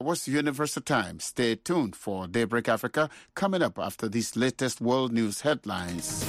What's Universal Time? Stay tuned for Daybreak Africa coming up after these latest world news headlines.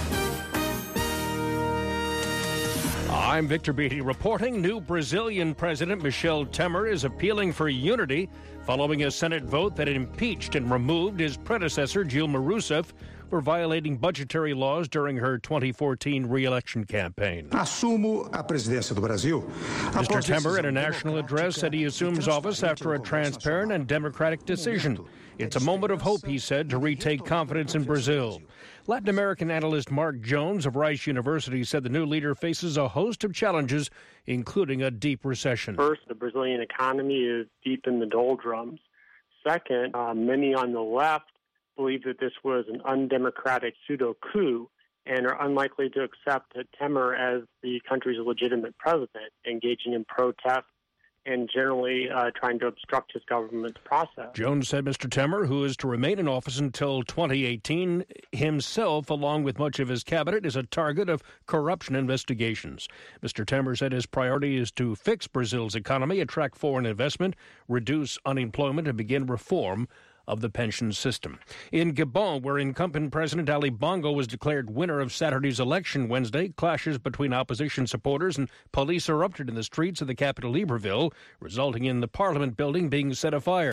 I'm Victor Beattie reporting. New Brazilian President Michel Temer is appealing for unity following a Senate vote that impeached and removed his predecessor, Dilma Rousseff, for violating budgetary laws during her 2014 re-election campaign. Assumo a presidência do Brasil. Mr. Temer, in a national address, said he assumes office after a transparent and democratic decision. It's a moment of hope, he said, to retake confidence in Brazil. Latin American analyst Mark Jones of Rice University said the new leader faces a host of challenges, including a deep recession. First, the Brazilian economy is deep in the doldrums. Second, many on the left believe that this was an undemocratic pseudo-coup and are unlikely to accept Temer as the country's legitimate president, engaging in protests and generally trying to obstruct his government's process. Jones said Mr. Temer, who is to remain in office until 2018, himself, along with much of his cabinet, is a target of corruption investigations. Mr. Temer said his priority is to fix Brazil's economy, attract foreign investment, reduce unemployment, and begin reform of the pension system. In Gabon, where incumbent President Ali Bongo was declared winner of Saturday's election Wednesday, clashes between opposition supporters and police erupted in the streets of the capital Libreville, resulting in the parliament building being set afire.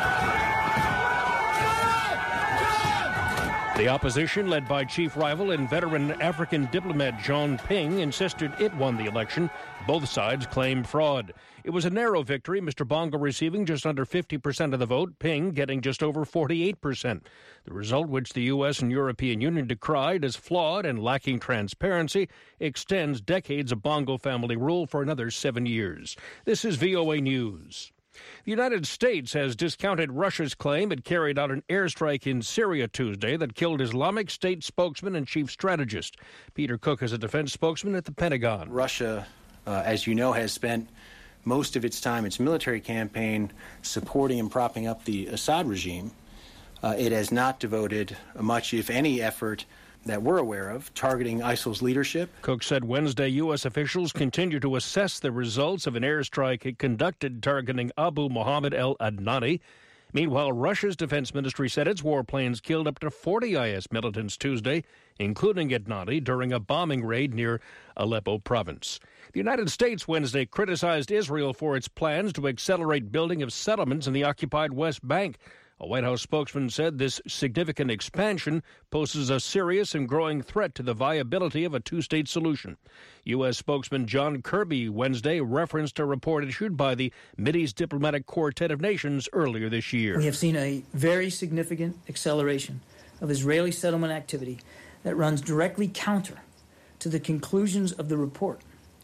The opposition, led by chief rival and veteran African diplomat Jean Ping, insisted it won the election. Both sides claimed fraud. It was a narrow victory, Mr. Bongo receiving just under 50% of the vote, Ping getting just over 48%. The result, which the U.S. and European Union decried as flawed and lacking transparency, extends decades of Bongo family rule for another 7 years. This is VOA News. The United States has discounted Russia's claim it carried out an airstrike in Syria Tuesday that killed Islamic State spokesman and chief strategist. Peter Cook is a defense spokesman at the Pentagon. Russia, as you know, has spent most of its time, its military campaign, supporting and propping up the Assad regime. It has not devoted much, if any, effort that we're aware of, targeting ISIL's leadership. Cook said Wednesday U.S. officials continue to assess the results of an airstrike it conducted targeting Abu Muhammad al-Adnani. Meanwhile, Russia's defense ministry said its warplanes killed up to 40 IS militants Tuesday, including Adnani, during a bombing raid near Aleppo province. The United States Wednesday criticized Israel for its plans to accelerate building of settlements in the occupied West Bank. A White House spokesman said this significant expansion poses a serious and growing threat to the viability of a two-state solution. U.S. spokesman John Kirby Wednesday referenced a report issued by the Mideast Diplomatic Quartet of Nations earlier this year. We have seen a very significant acceleration of Israeli settlement activity that runs directly counter to the conclusions of the report.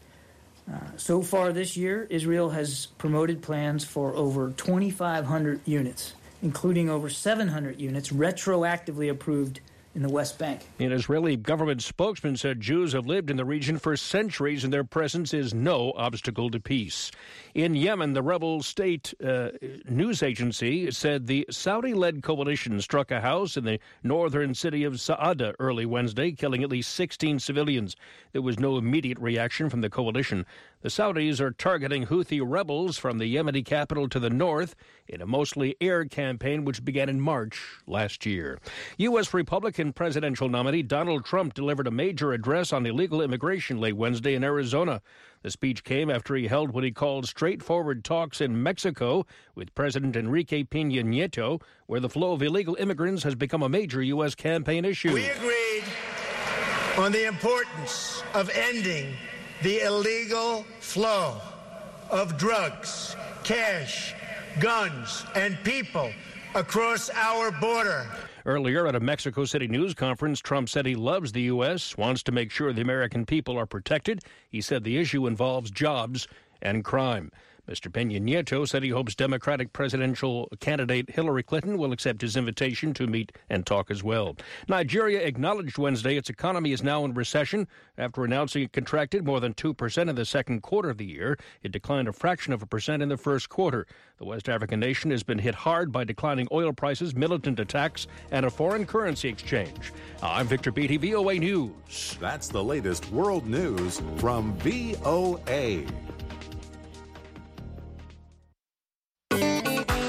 So far this year, Israel has promoted plans for over 2,500 units, including over 700 units retroactively approved in the West Bank. An Israeli government spokesman said Jews have lived in the region for centuries and their presence is no obstacle to peace. In Yemen, the rebel state news agency said the Saudi-led coalition struck a house in the northern city of Sa'ada early Wednesday, killing at least 16 civilians. There was no immediate reaction from the coalition. The Saudis are targeting Houthi rebels from the Yemeni capital to the north in a mostly air campaign which began in March last year. U.S. Republican presidential nominee Donald Trump delivered a major address on illegal immigration late Wednesday in Arizona. The speech came after he held what he called straightforward talks in Mexico with President Enrique Peña Nieto, where the flow of illegal immigrants has become a major U.S. campaign issue. We agreed on the importance of ending the illegal flow of drugs, cash, guns, and people across our border. Earlier at a Mexico City news conference, Trump said he loves the U.S., wants to make sure the American people are protected. He said the issue involves jobs and crime. Mr. Peña Nieto said he hopes Democratic presidential candidate Hillary Clinton will accept his invitation to meet and talk as well. Nigeria acknowledged Wednesday its economy is now in recession after announcing it contracted more than 2% in the second quarter of the year. It declined a fraction of a percent in the first quarter. The West African nation has been hit hard by declining oil prices, militant attacks, and a foreign currency exchange. I'm Victor Beattie, VOA News. That's the latest world news from VOA.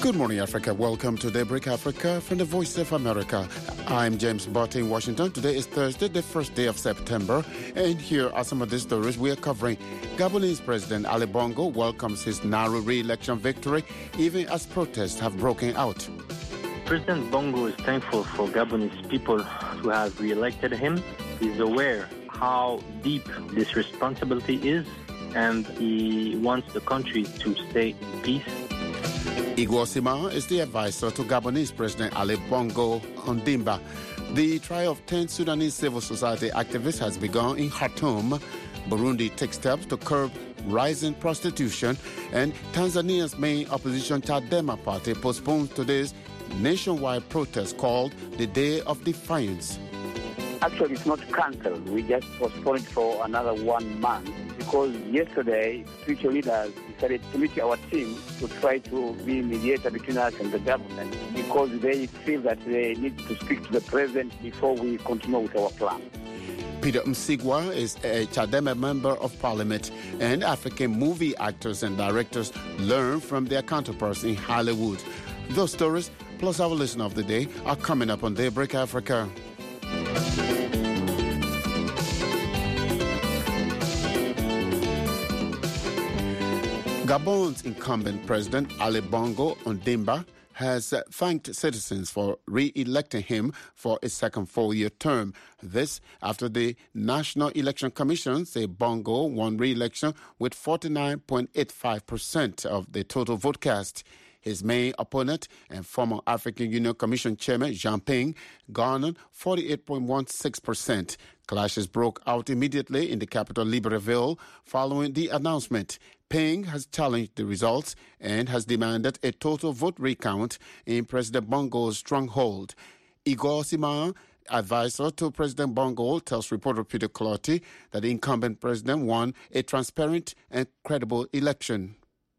Good morning, Africa. Welcome to Daybreak Africa from the Voice of America. I'm James Butt in Washington. Today is Thursday, the first day of September. And here are some of the stories we are covering. Gabonese President Ali Bongo welcomes his narrow re-election victory, even as protests have broken out. President Bongo is thankful for Gabonese people who have re-elected him. He's aware how deep this responsibility is, and he wants the country to stay in peace. Igor Sima is the advisor to Gabonese President Ali Bongo Ondimba. The trial of 10 Sudanese civil society activists has begun in Khartoum. Burundi takes steps to curb rising prostitution, and Tanzania's main opposition Chadema party postpones today's nationwide protest called the Day of Defiance. Actually, it's not cancelled. We just postponed it for another 1 month because yesterday, spiritual leaders decided to meet our team to try to be mediator between us and the government because they feel that they need to speak to the president before we continue with our plan. Peter Msigwa is a Chadema member of parliament, and African movie actors and directors learn from their counterparts in Hollywood. Those stories, plus our listener of the day, are coming up on Daybreak Africa. Gabon's incumbent president, Ali Bongo Ondimba, has thanked citizens for re-electing him for a second four-year term. This after the National Election Commission say Bongo won re-election with 49.85% of the total vote cast. His main opponent and former African Union Commission Chairman Jean Ping garnered 48.16%. Clashes broke out immediately in the capital Libreville following the announcement. Ping has challenged the results and has demanded a total vote recount in President Bongo's stronghold. Igor Sima, advisor to President Bongo, tells reporter Peter Clotty that the incumbent president won a transparent and credible election.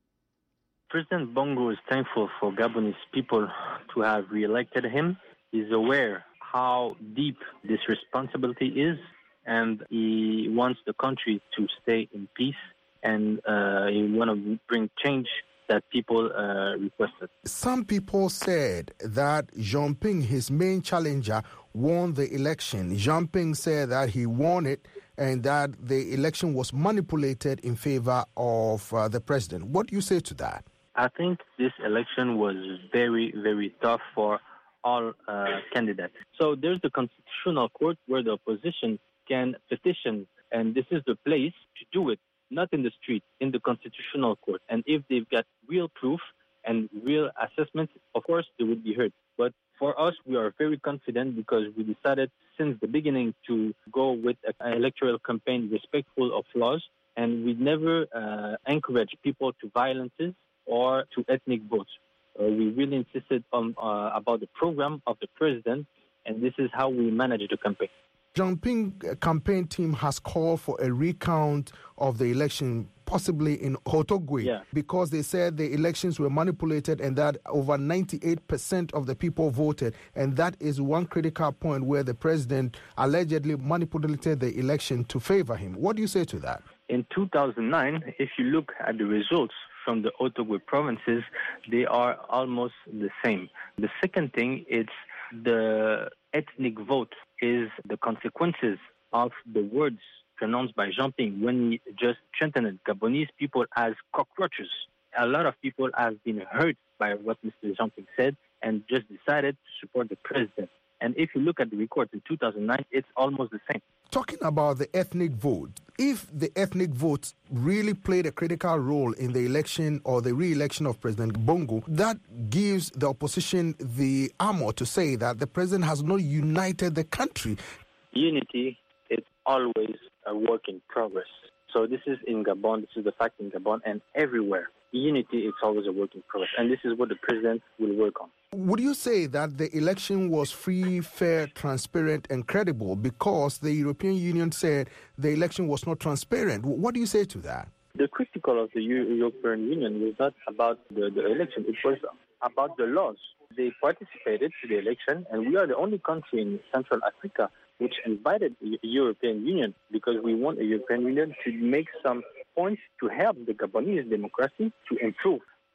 President Bongo is thankful for Gabonese people to have re-elected him. He's aware how deep this responsibility is, and he wants the country to stay in peace, and he wants to bring change that people requested. Some people said that Jean Ping, his main challenger, won the election. Jean Ping said that he won it and that the election was manipulated in favor of the president. What do you say to that? I think this election was very, very tough for all candidates. So there's the Constitutional Court where the opposition can petition, and this is the place to do it, not in the street, in the Constitutional Court. And if they've got real proof and real assessment, of course, they would be heard. But for us, we are very confident because we decided since the beginning to go with an electoral campaign respectful of laws, and we never encourage people to violences or to ethnic votes. We really insisted on about the program of the president, and this is how we manage the campaign. Jean Ping campaign team has called for a recount of the election, possibly in Haut-Ogooué, because they said the elections were manipulated and that over 98% of the people voted. And that is one critical point where the president allegedly manipulated the election to favor him. What do you say to that? In 2009, if you look at the results from the Haut-Ogooué provinces, they are almost the same. The second thing, it's the ethnic vote is the consequences of the words pronounced by Jean Ping when he just threatened Gabonese people as cockroaches. A lot of people have been hurt by what Mr. Jean Ping said and just decided to support the president. And if you look at the records in 2009, it's almost the same. Talking about the ethnic vote, if the ethnic vote really played a critical role in the election or the re-election of President Bongo, that gives the opposition the armor to say that the president has not united the country. Unity is always a work in progress. So this is in Gabon, this is the fact in Gabon and everywhere. Unity is always a work in progress, and this is what the president will work on. Would you say that the election was free, fair, transparent, and credible because the European Union said the election was not transparent? What do you say to that? The critical of the European Union was not about the election, it was about the laws. They participated to the election, and we are the only country in Central Africa which invited the European Union because we want the European Union to make some points to help the Gabonese democracy to improve.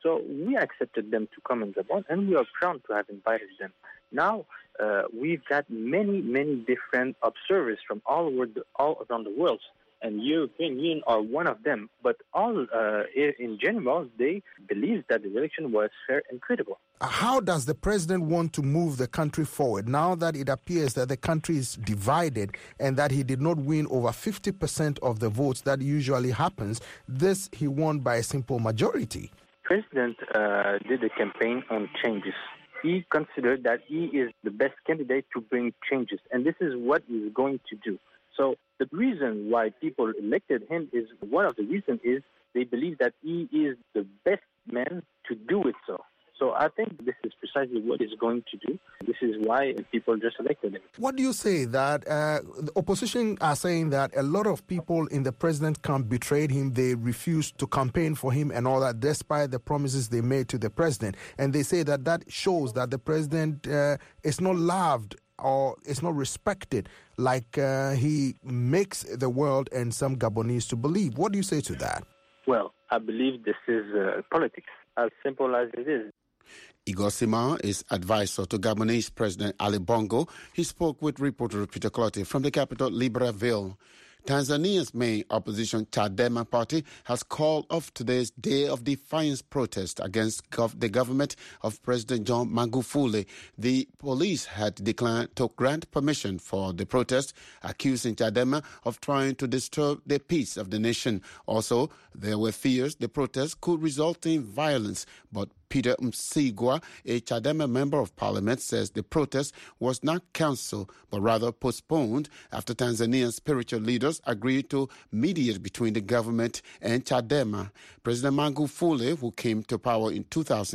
So we accepted them to come in Gabon, and we are proud to have invited them. Now, we've got many, many different observers from all around the world, and European Union are one of them. But all in general, they believe that the election was fair and credible. How does the president want to move the country forward now that it appears that the country is divided and that he did not win over 50% of the votes that usually happens? This he won by a simple majority. President did a campaign on changes. He considered that he is the best candidate to bring changes, and this is what he's going to do. So the reason why people elected him is, one of the reasons is they believe that he is the best man to do it so. So I think this is precisely what he's going to do. This is why people just elected him. What do you say that the opposition are saying that a lot of people in the president's camp betrayed him, they refused to campaign for him and all that, despite the promises they made to the president. And they say that that shows that the president is not loved or is not respected like he makes the world and some Gabonese to believe. What do you say to that? Well, I believe this is politics, as simple as it is. Igor Sima is advisor to Gabonese President Ali Bongo. He spoke with reporter Peter Clottey from the capital, Libreville. Tanzania's main opposition Chadema party has called off today's Day of Defiance protest against the government of President John Magufuli. The police had declined to grant permission for the protest, accusing Chadema of trying to disturb the peace of the nation. Also, there were fears the protest could result in violence, but Peter Msigwa, a Chadema member of parliament, says the protest was not cancelled but rather postponed after Tanzania's spiritual leaders agreed to mediate between the government and Chadema. President Magufuli, who came to power in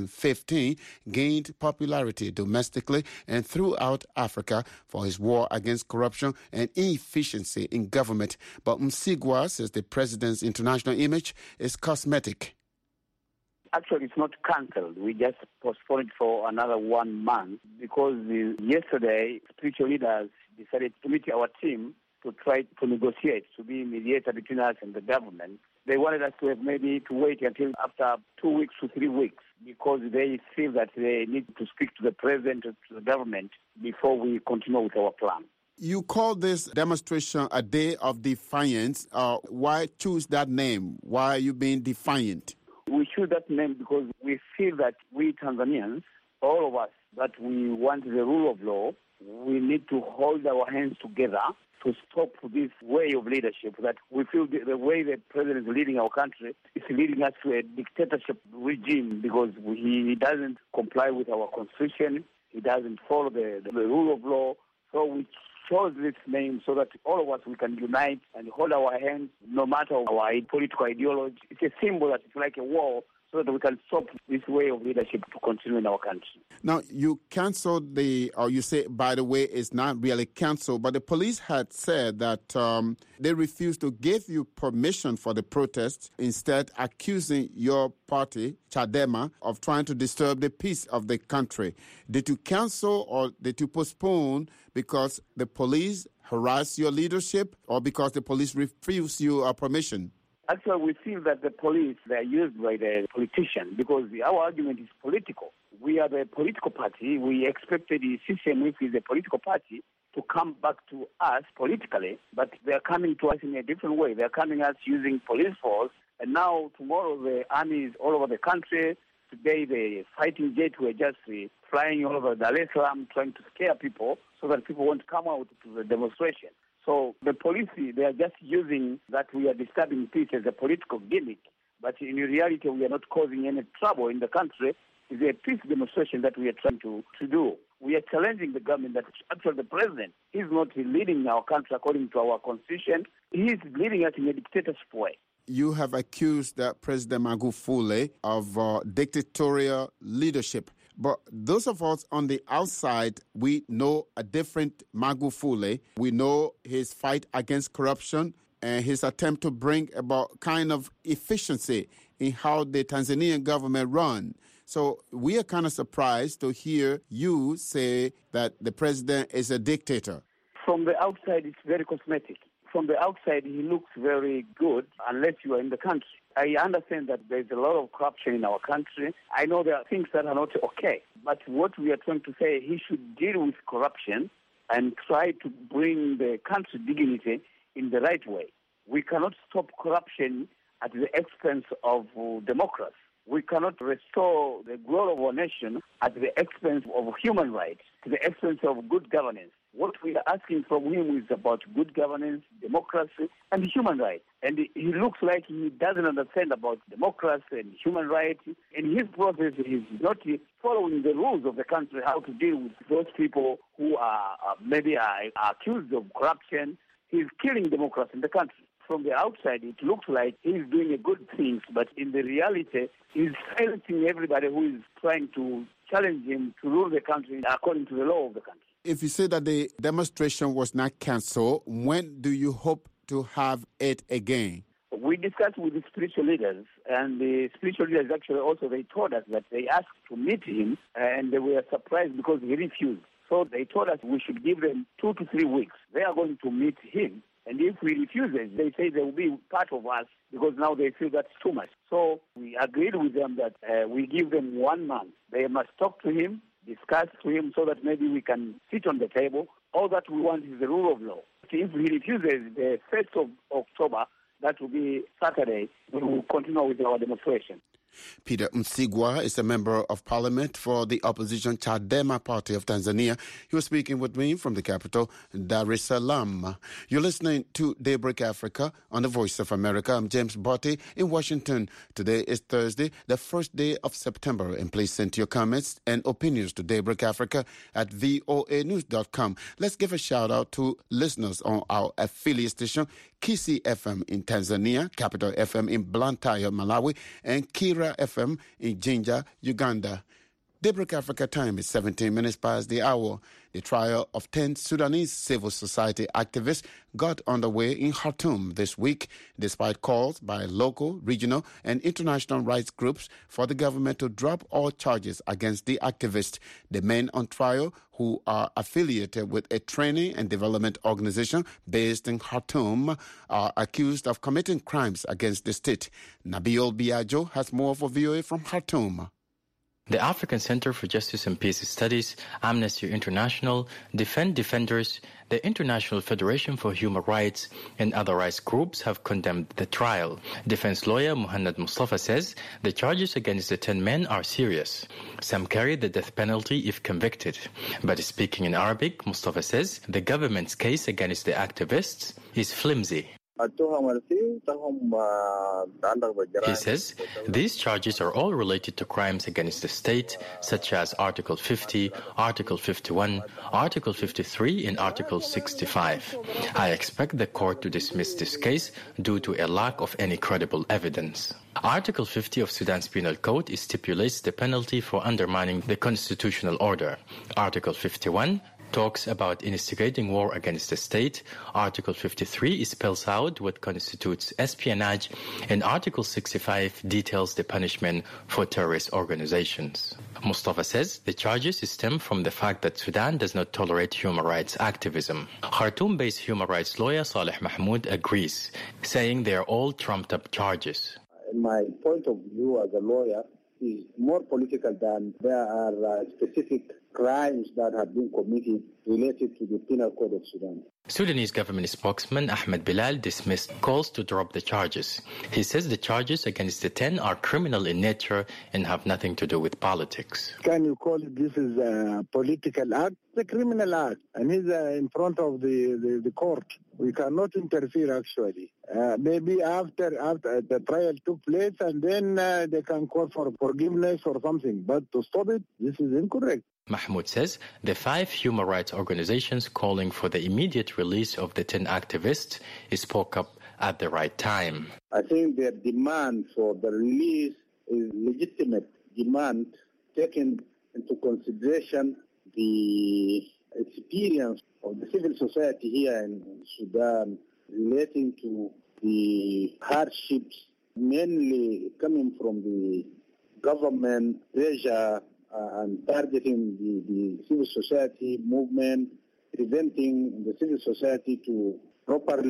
2015, gained popularity domestically and throughout Africa for his war against corruption and inefficiency in government. But Msigwa says the president's international image is cosmetic. Actually, it's not cancelled. We just postponed it for another 1 month because yesterday spiritual leaders decided to meet our team to try to negotiate, to be mediator between us and the government. They wanted us to have maybe to wait until after 2 weeks to 3 weeks because they feel that they need to speak to the president, to the government, before we continue with our plan. You call this demonstration a Day of Defiance. Why choose that name? Why are you being defiant? We choose that name because we feel that we Tanzanians, all of us, that we want the rule of law. We need to hold our hands together to stop this way of leadership that we feel the way the president is leading our country is leading us to a dictatorship regime because he doesn't comply with our constitution. He doesn't follow the rule of law. So we chose this name so that all of us, we can unite and hold our hands no matter our political ideology. It's a symbol that it's like a wall so that we can stop this way of leadership to continue in our country. Now, you canceled you say, by the way, it's not really canceled, but the police had said that they refused to give you permission for the protests, instead accusing your party, Chadema, of trying to disturb the peace of the country. Did you cancel or did you postpone because the police harassed your leadership or because the police refused you permission? Actually, we feel that the police, they are used by the politicians because our argument is political. We are the political party. We expected the system, which is a political party, to come back to us politically, but they are coming to us in a different way. They are coming at us using police force, and now tomorrow the army is all over the country. Today the fighting jets were just flying all over Dar es Salaam, trying to scare people so that people won't come out to the demonstration. So the police, they are just using that we are disturbing peace as a political gimmick. But in reality, we are not causing any trouble in the country. It's a peace demonstration that we are trying to do. We are challenging the government that actually the president is not leading our country according to our constitution. He is leading us in a dictatorship way. You have accused President Magufuli of dictatorial leadership. But those of us on the outside, we know a different Magufuli. We know his fight against corruption and his attempt to bring about kind of efficiency in how the Tanzanian government run. So we are kind of surprised to hear you say that the president is a dictator. From the outside, it's very cosmetic. From the outside, he looks very good unless you are in the country. I understand that there's a lot of corruption in our country. I know there are things that are not okay. But what we are trying to say, he should deal with corruption and try to bring the country's dignity in the right way. We cannot stop corruption at the expense of democracy. We cannot restore the glory of our nation at the expense of human rights, to the expense of good governance. What we are asking from him is about good governance, democracy, and human rights. And he looks like he doesn't understand about democracy and human rights. In his process, he's not following the rules of the country, how to deal with those people who are maybe accused of corruption. He's killing democracy in the country. From the outside, it looks like he's doing a good things, but in the reality, he's silencing everybody who is trying to challenge him to rule the country according to the law of the country. If you say that the demonstration was not cancelled, when do you hope to have it again? We discussed with the spiritual leaders, and the spiritual leaders actually also, they told us that they asked to meet him, and they were surprised because he refused. So they told us we should give them 2 to 3 weeks. They are going to meet him. And if he refuses, they say they will be part of us because now they feel that's too much. So we agreed with them that we give them 1 month. They must talk to him, discuss to him so that maybe we can sit on the table. All that we want is the rule of law. If he refuses the 1st of October, that will be Saturday, we will continue with our demonstration. Peter Msigwa is a member of parliament for the opposition Chadema Party of Tanzania. He was speaking with me from the capital, Dar es Salaam. You're listening to Daybreak Africa on the Voice of America. I'm James Botti in Washington. Today is Thursday, the first day of September. And please send your comments and opinions to Daybreak Africa at voanews.com. Let's give a shout out to listeners on our affiliate station, Kisi FM in Tanzania, Capital FM in Blantyre, Malawi, and Kira FM in Jinja, Uganda. Daybreak Africa time is 17 minutes past the hour. The trial of 10 Sudanese civil society activists got underway in Khartoum this week, despite calls by local, regional, and international rights groups for the government to drop all charges against the activists. The men on trial, who are affiliated with a training and development organization based in Khartoum, are accused of committing crimes against the state. Nabil Biagio has more for VOA from Khartoum. The African Center for Justice and Peace Studies, Amnesty International, Defenders, the International Federation for Human Rights, and other rights groups have condemned the trial. Defense lawyer Muhammad Mustafa says the charges against the 10 men are serious. Some carry the death penalty if convicted. But speaking in Arabic, Mustafa says the government's case against the activists is flimsy. He says these charges are all related to crimes against the state, such as Article 50, Article 51, Article 53, and Article 65. I expect the court to dismiss this case due to a lack of any credible evidence. Article 50 of Sudan's Penal Code stipulates the penalty for undermining the constitutional order. Article 51 talks about instigating war against the state. Article 53 spells out what constitutes espionage, and Article 65 details the punishment for terrorist organizations. Mustafa says the charges stem from the fact that Sudan does not tolerate human rights activism. Khartoum-based human rights lawyer Saleh Mahmoud agrees, saying they are all trumped-up charges. My point of view as a lawyer is more political than there are specific crimes that have been committed related to the Penal Code of Sudan. Sudanese government spokesman Ahmed Bilal dismissed calls to drop the charges. He says the charges against the 10 are criminal in nature and have nothing to do with politics. Can you call it this is a political act? It's a criminal act, and he's in front of the court. We cannot interfere, actually. Maybe after the trial took place, and then they can call for forgiveness or something. But to stop it, this is incorrect. Mahmoud says the 5 human rights organizations calling for the immediate release of the 10 activists spoke up at the right time. I think their demand for the release is legitimate demand, taking into consideration the experience of the civil society here in Sudan relating to the hardships mainly coming from the government pressure and targeting the civil society movement, preventing the civil society to properly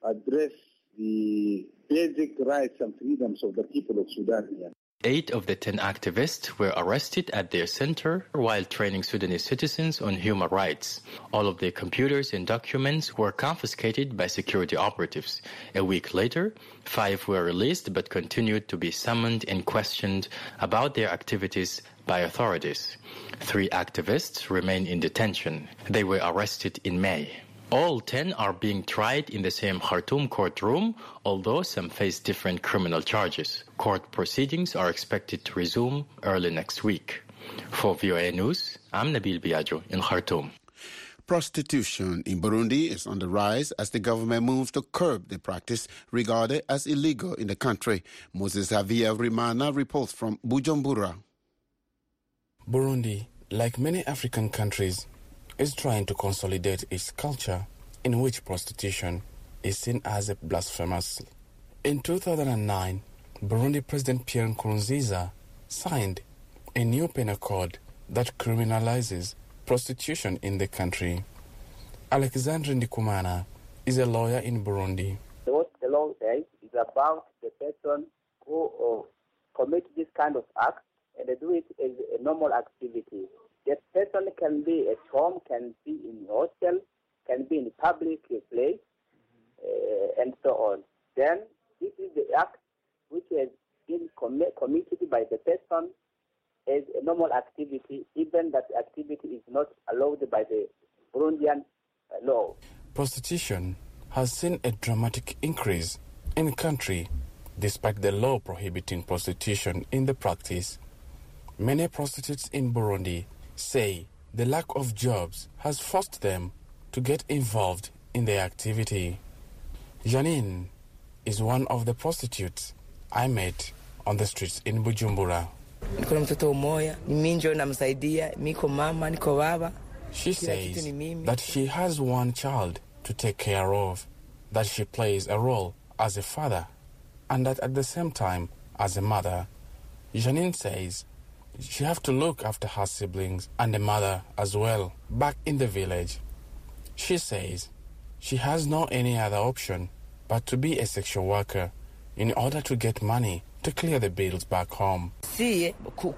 address the basic rights and freedoms of the people of Sudan here. 8 of the 10 activists were arrested at their center while training Sudanese citizens on human rights. All of their computers and documents were confiscated by security operatives. A week later, 5 were released but continued to be summoned and questioned about their activities by authorities. 3 activists remain in detention. They were arrested in May. All 10 are being tried in the same Khartoum courtroom, although some face different criminal charges. Court proceedings are expected to resume early next week. For VOA News, I'm Nabil Biagio in Khartoum. Prostitution in Burundi is on the rise as the government moves to curb the practice regarded as illegal in the country. Moses Javier Rimana reports from Bujumbura. Burundi, like many African countries, is trying to consolidate its culture in which prostitution is seen as a blasphemous. In 2009, Burundi President Pierre Nkurunziza signed a new penal code that criminalizes prostitution in the country. Alexandre Ndikumana is a lawyer in Burundi. What the law says is about the person who commits this kind of act and they do it as a normal activity. The person can be at home, can be in hostel, can be in public place, and so on. Then this is the act which has been committed by the person as a normal activity, even that activity is not allowed by the Burundian law. Prostitution has seen a dramatic increase in the country, despite the law prohibiting prostitution in the practice. Many prostitutes in Burundi say the lack of jobs has forced them to get involved in the activity. Janine is one of the prostitutes I met on the streets in Bujumbura. She says that she has one child to take care of, that she plays a role as a father, and that at the same time as a mother. Janine says she have to look after her siblings and the mother as well back in the village. She says she has no any other option but to be a sexual worker in order to get money to clear the bills back home. She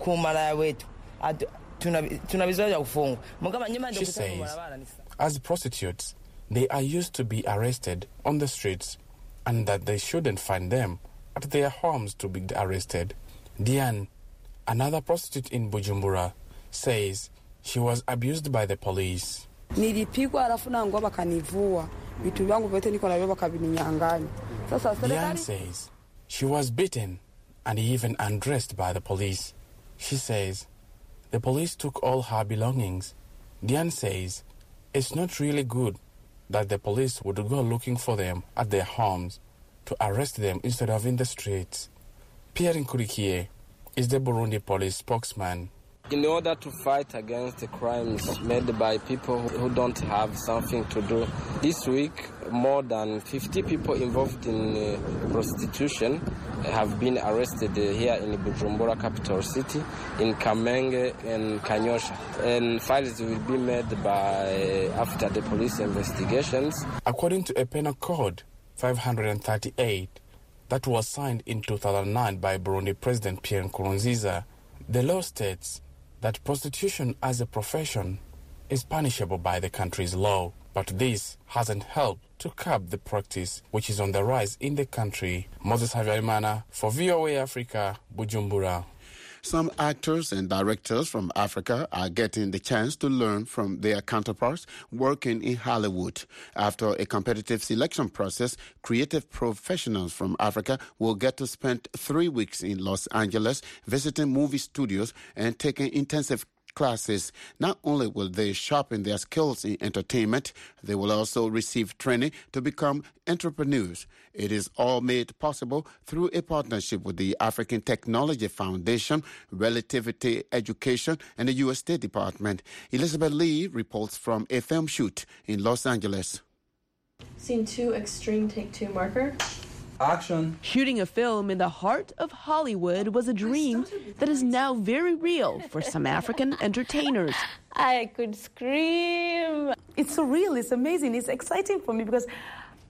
says as prostitutes, they are used to be arrested on the streets and that they shouldn't find them at their homes to be arrested. Diane, another prostitute in Bujumbura, says she was abused by the police. Diane says she was beaten and even undressed by the police. She says the police took all her belongings. Diane says it's not really good that the police would go looking for them at their homes to arrest them instead of in the streets. Pierre Nkurikiye is the Burundi police spokesman. In order to fight against the crimes made by people who don't have something to do, this week more than 50 people involved in prostitution have been arrested here in Bujumbura, capital city, in Kamenge and Kanyosha. And files will be made after the police investigations. According to a penal code 538 that was signed in 2009 by Burundi President Pierre Nkurunziza, the law states that prostitution as a profession is punishable by the country's law. But this hasn't helped to curb the practice, which is on the rise in the country. Moses Havyarimana for VOA Africa, Bujumbura. Some actors and directors from Africa are getting the chance to learn from their counterparts working in Hollywood. After a competitive selection process, creative professionals from Africa will get to spend 3 weeks in Los Angeles visiting movie studios and taking intensive classes. Not only will they sharpen their skills in entertainment, they will also receive training to become entrepreneurs. It is all made possible through a partnership with the African Technology Foundation, Relativity Education, and the U.S. State Department. Elizabeth Lee reports from a film shoot in Los Angeles. Scene 2, extreme, take 2, marker. Action. Shooting a film in the heart of Hollywood was a dream that is now very real for some African entertainers. I could scream. It's surreal, it's amazing, it's exciting for me because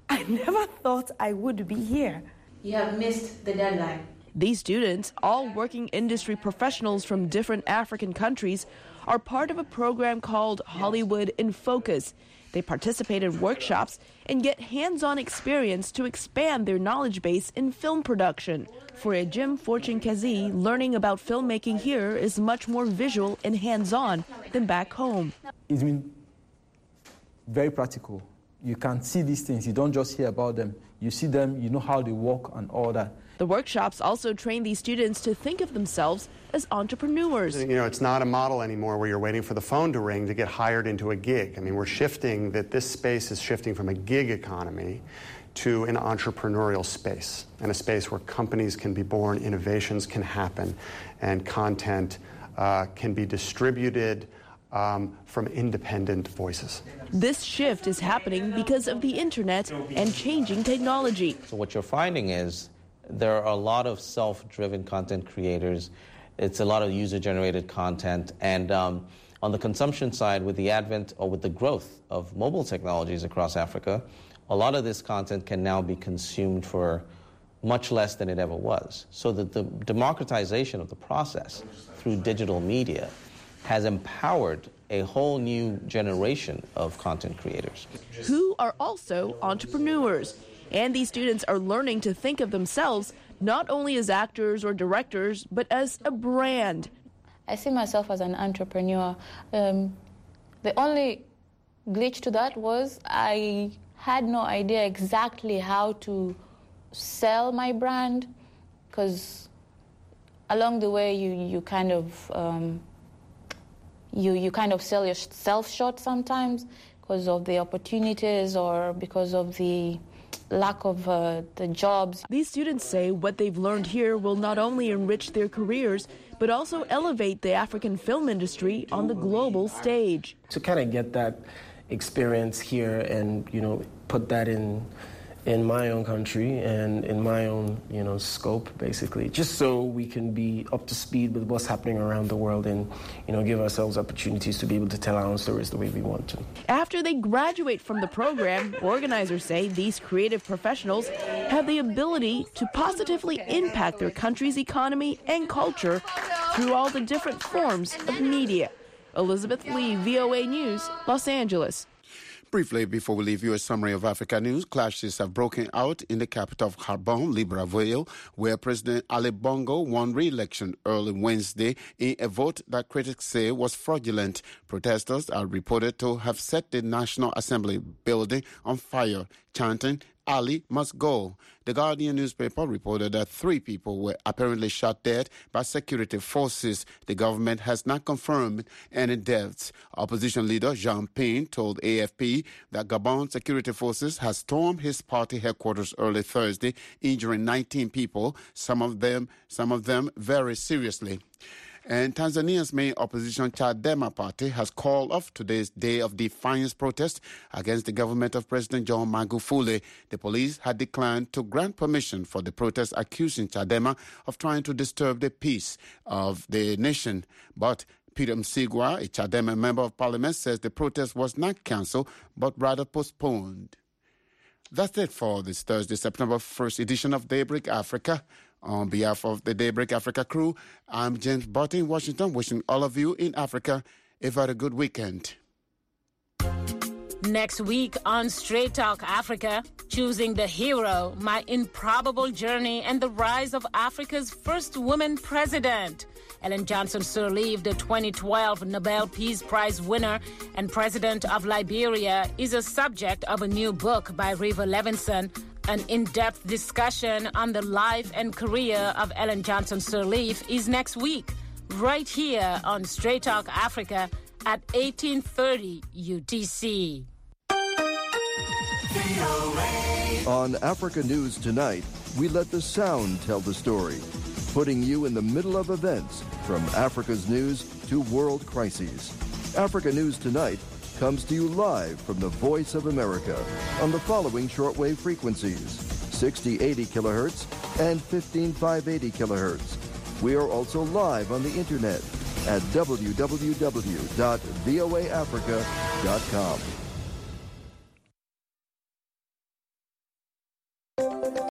I never thought I would be here. You have missed the deadline. These students, all working industry professionals from different African countries, are part of a program called Hollywood in Focus. They participate in workshops and get hands-on experience to expand their knowledge base in film production. For Ejim Fortune-Kazi, learning about filmmaking here is much more visual and hands-on than back home. It's been very practical. You can see these things. You don't just hear about them. You see them, you know how they work and all that. The workshops also train these students to think of themselves as entrepreneurs. You know, it's not a model anymore where you're waiting for the phone to ring to get hired into a gig. I mean, we're shifting, that this space is shifting from a gig economy to an entrepreneurial space, and a space where companies can be born, innovations can happen, and content can be distributed from independent voices. This shift is happening because of the internet and changing technology. So what you're finding is there are a lot of self-driven content creators. It's a lot of user-generated content. And on the consumption side, with the advent or with the growth of mobile technologies across Africa, a lot of this content can now be consumed for much less than it ever was. So that the democratization of the process through digital media has empowered a whole new generation of content creators, who are also entrepreneurs. And these students are learning to think of themselves not only as actors or directors, but as a brand. I see myself as an entrepreneur. The only glitch to that was I had no idea exactly how to sell my brand, because along the way you kind of you kind of sell yourself short sometimes because of the opportunities or because of the lack of the jobs. These students say what they've learned here will not only enrich their careers, but also elevate the African film industry on the global stage. To kind of get that experience here and, you know, put that in my own country and in my own, you know, scope, basically, just so we can be up to speed with what's happening around the world and, you know, give ourselves opportunities to be able to tell our own stories the way we want to. After they graduate from the program, organizers say these creative professionals have the ability to positively impact their country's economy and culture through all the different forms of media. Elizabeth Lee, VOA News, Los Angeles. Briefly, before we leave you, a summary of Africa news. Clashes have broken out in the capital of Gabon, Libreville, where President Ali Bongo won re-election early Wednesday in a vote that critics say was fraudulent. Protesters are reported to have set the National Assembly building on fire, chanting, "Ali must go." The Guardian newspaper reported that 3 people were apparently shot dead by security forces. The government has not confirmed any deaths. Opposition leader Jean Ping told AFP that Gabon security forces has stormed his party headquarters early Thursday, injuring 19 people, some of them very seriously. And Tanzania's main opposition Chadema party has called off today's day of defiance protest against the government of President John Magufuli. The police had declined to grant permission for the protest, accusing Chadema of trying to disturb the peace of the nation. But Peter Msigwa, a Chadema member of parliament, says the protest was not cancelled, but rather postponed. That's it for this Thursday, September 1st edition of Daybreak Africa. On behalf of the Daybreak Africa crew, I'm James Barton in Washington, wishing all of you in Africa a very good weekend. Next week on Straight Talk Africa, choosing the hero, my improbable journey and the rise of Africa's first woman president. Ellen Johnson Sirleaf, the 2012 Nobel Peace Prize winner and president of Liberia, is a subject of a new book by Riva Levinson. An in-depth discussion on the life and career of Ellen Johnson Sirleaf is next week, right here on Straight Talk Africa at 18:30 UTC. On Africa News Tonight, we let the sound tell the story, putting you in the middle of events from Africa's news to world crises. Africa News Tonight comes to you live from the Voice of America on the following shortwave frequencies: 6080 kilohertz and 15580 kilohertz. We are also live on the internet at www.voaafrica.com.